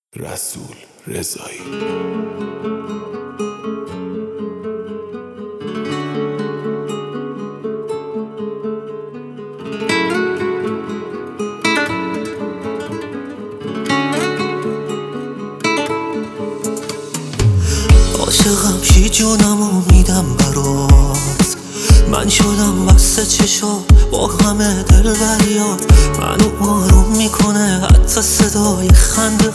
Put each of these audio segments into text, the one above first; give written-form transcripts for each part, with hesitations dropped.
رسول رضایی. عاشقم شی جونمو میدم برات، من شدم بسته چشات با همه دلبریات، منو آروم میکنه حتی صدای خنده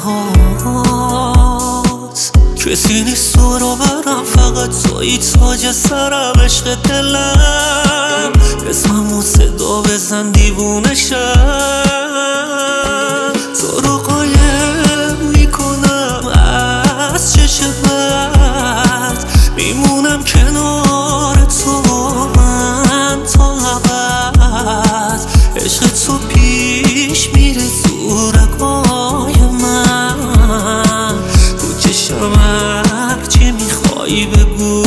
هات. کسی نیست تو رو برم، فقط تویی تاج سرم، عشق دلم، اسممو صدا بزن دیوونه شم. تو رو قایم میکنم از چشمت، میمونم کنار تو من تا ابد. عشق تو پیش میره تو رگای من، تو چشم هرچی میخوای بگو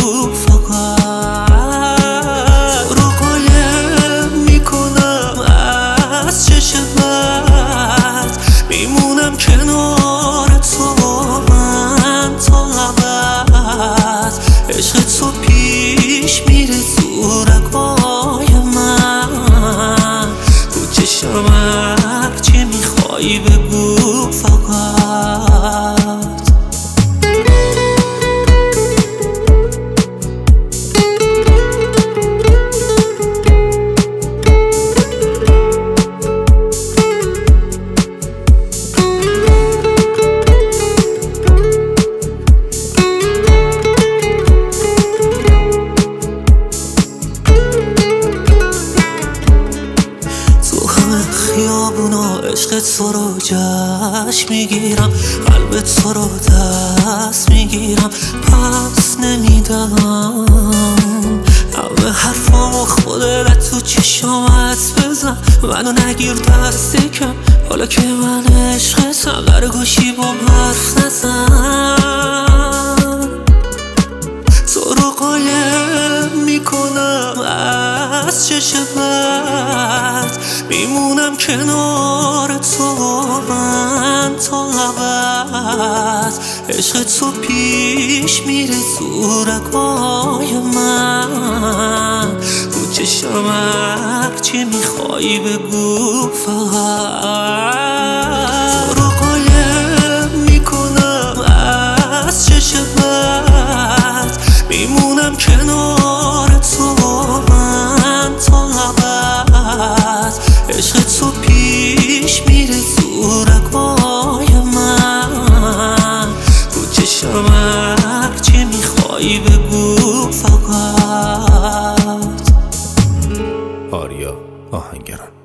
فقط. تو رو قایم میکنم از چشمت، میمونم کنار تو من تا ابد. عشق تو پیش میره تو رگای من، تو چشم هرچی میخوای بگو فقط. خیابونا عشق تو رو جشن میگیرم، قلب تو رو دست میگیرم، پس نمیدم. همه حرفامو خودت تو چشامت بزن، منو نگیر دست کم، حالا که من عشقتم در گوشی با حرف نزن. تو رو قایم میکنم از چشمت، میمونم کنار تو من تا ابد. عشق تو پیش میره تو رگای من، تو چشم هرچی میخوای بگو فقط. تو رو قایم میکنم از چشمت، میمونم کنار تو من تا ابد. عشق تو پیش میره تو رگای من، تو چشم هرچی میخوای بگو فقط. آریا آهنگران.